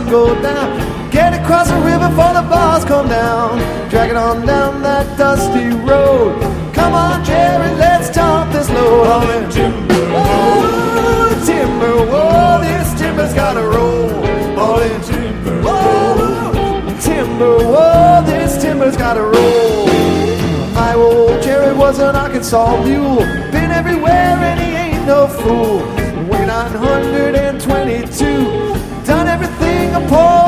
to go down. Get across the river before the bars come down. Drag it on down that dusty road. Come on, Jerry, let's talk this load. All in timber, oh, timber, whoa, this timber's gotta roll. All in timber, whoa, timber, whoa, this timber's gotta roll. My old Jerry was an Arkansas mule, been everywhere and he ain't no fool. We're 922, done everything a poor